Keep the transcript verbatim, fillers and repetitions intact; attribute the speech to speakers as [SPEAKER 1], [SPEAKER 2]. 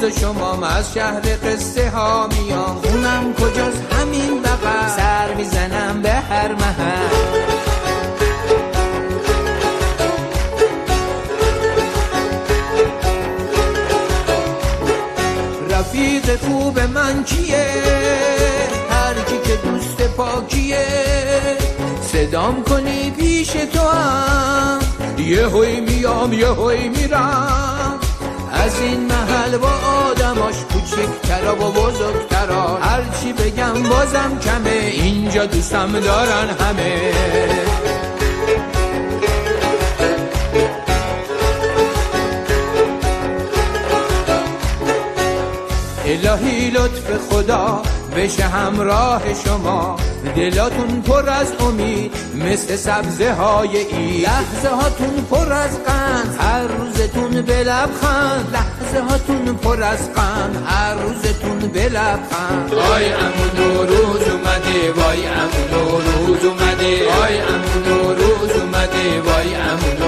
[SPEAKER 1] و شمام از شهر قصه ها میام، خونم کجاست همین بغل، سر میزنم به هر محل. رفیق خوب من کیه؟ هر کی که دوست پاکیه، صدام کنی پیش تو هم، یه هوی میام یه هوی میرم. از این محل با آدماش کوچکترا و بزرگترا، هرچی بگم بازم کمه، اینجا دوستم دارن همه. الهی لطف خدا بشه همراه شما، دلاتون پر از امید مثل سبزه های ای، لحظه هاتون پر از قند هر روزتون به لبخند، لحظه هاتون پر از قند هر روزتون به لبخند. وای امون نوروز اومده، وای امون نوروز اومده، وای امون نوروز اومده، وای امون